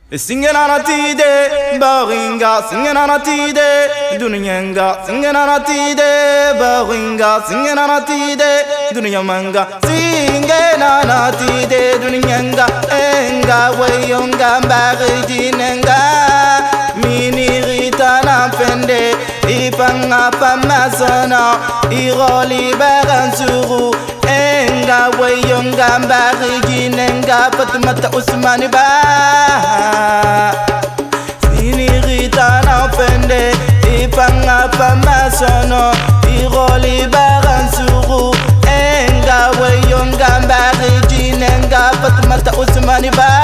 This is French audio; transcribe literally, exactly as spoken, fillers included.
Singing on a tide, Baringa, singing on a tide, Dunyanга, singing on a tide, Baringa, singing on a tide, Dunyamanga, singing on a tide, Dunyanga, Enga, Wayonga, Baridinanga, Mini Rita Nampende, Ipanga Pamasona, Iroli Baransuru, Enga, Wayonga, Baridinanga, Patamata Usmani Ba. Sinirita Nampende, Ipanga Pamasono, Iroli Baransuru, Enga, Wayonga, Baridinanga, Patamata Usmani Ba.